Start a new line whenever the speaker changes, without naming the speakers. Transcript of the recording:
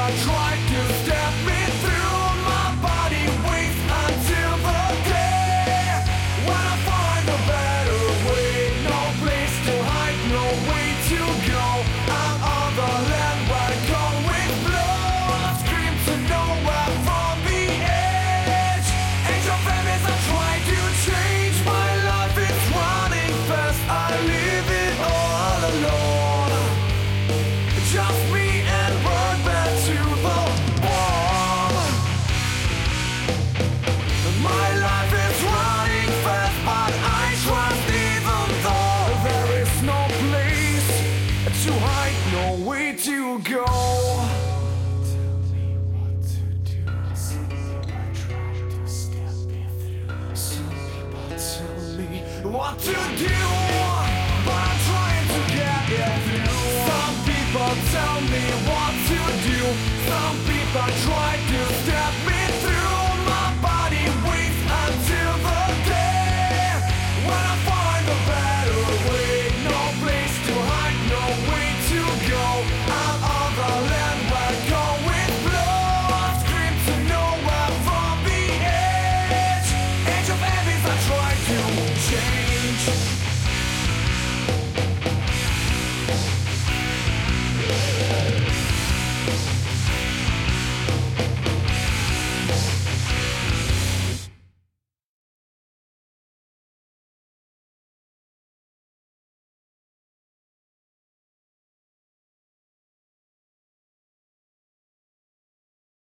people try to step me through. My body waits until the day when I find a better way. No place to hide, no way to go. I'm on the land where going flow. I scream to nowhere from the edge. Angel families are trying to change. My life is running fast. I live it all alone. Just me and bird back to the bomb. My life is running fast, but I trust even though there is no place to hide, no way to go. Tell me what to do. Some people try to step me through. Some people tell me what to do, but I'm trying to get it through. Some people tell me what to do. Some people try to step me through. My body waits until the day when I find a better way. No place to hide, no way to go. I'm on the land where going flow. I scream to nowhere from the edge. Age of Abyss, I try to change.